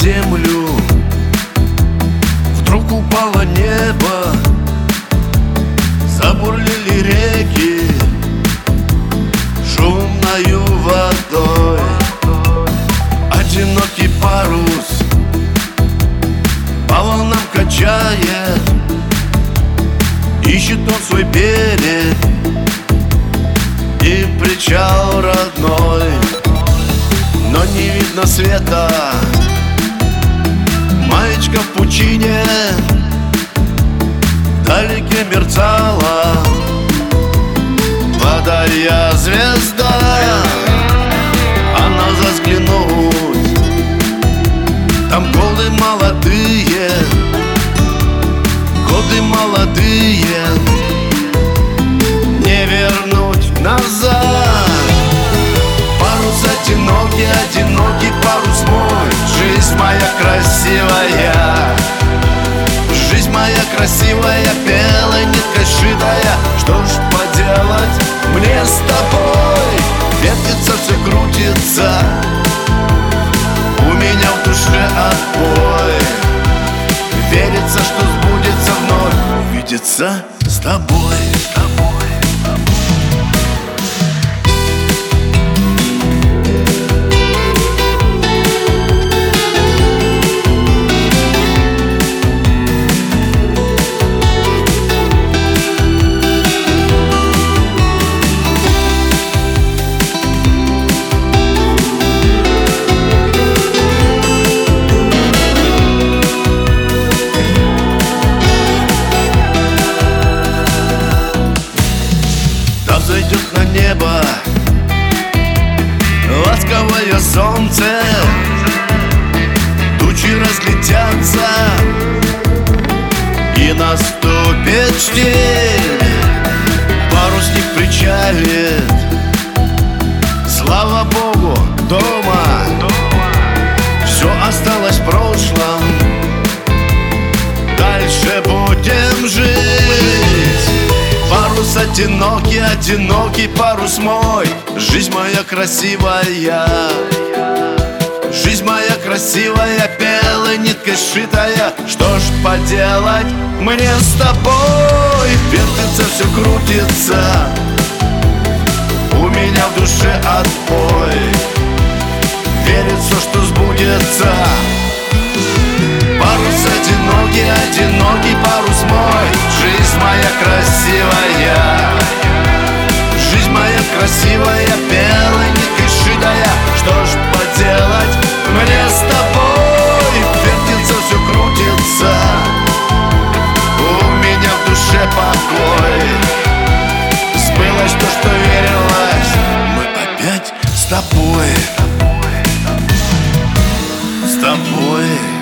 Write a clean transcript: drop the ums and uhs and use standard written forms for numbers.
землю вдруг упало небо, забурлили реки шумною водой. Одинокий парус по волнам качает, ищет он свой берег и причал родной. Но не видно света, маячка в пучине вдалеке мерцала водая звезда. Она взглянуть, там годы молодые, годы молодые, не вернуть назад. Парус одинокий, одинокий парус мой, жизнь моя красивая, жизнь моя красивая, белой ниткой шитая. Что ж поделать мне с тобой? Вертится, все крутится, у меня в душе отбой. Верится, что сбудется вновь, увидеться с тобой. Зайдет на небо ласковое солнце, тучи разлетятся и наступит штиль. Парусник причалит, слава Богу, дома. Все осталось в прошлом, дальше будем жить. Парус одинокий, одинокий парус мой, жизнь моя красивая, жизнь моя красивая, белой ниткой сшитая. Что ж поделать мне с тобой? Вертится, все крутится, у меня в душе отбой. Верится, что сбудется. Парус одинокий, одинокий парус мой, жизнь моя красивая, жизнь моя красивая, белой ниткой сшитая. Что ж поделать мне с тобой? Вертится, все крутится, у меня в душе покой. Сбылось то, что верилось, мы опять с тобой, с тобой.